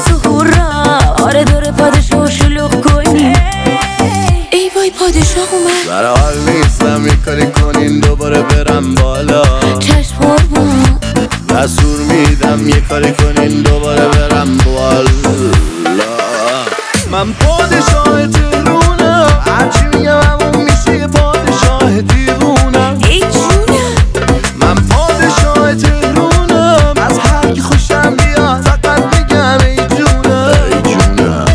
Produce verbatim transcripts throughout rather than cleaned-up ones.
تو هورا آره داره پادشاه شلوغ کنی ای وای پادشاه اومد سر حال نیستم یه کاری کنین دوباره برم بالا چشم قربون دستور میدم یه کاری کنین دوباره برم بالا من پادشاه تهرونم هرچی میگم همون میشه یه پادشاه دیوونم ای جونم من پادشاه تهرونم از هر کی خوشم بیاد فقط میگم ای جونم ای جونم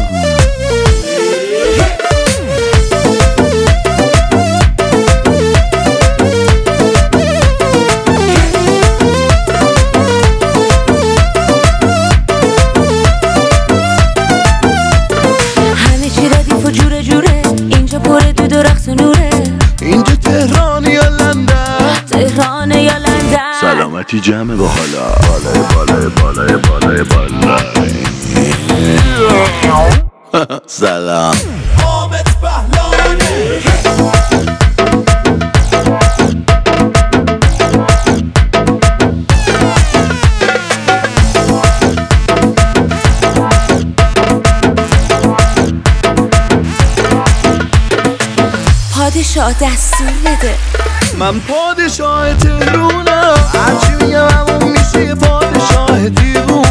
همه چی ردیف و جوره جوره اینجا پر دود و رقص و نوره اینجا تهران یا لندن تهران یا لندن سلامتی جمع با حالا بالای بالای بالای بالای بالای سلام حامد بهلانی پادشاه دستور بده من پادشاه تهرونم هرچی میگم همون میشه یه پادشاه دیوونم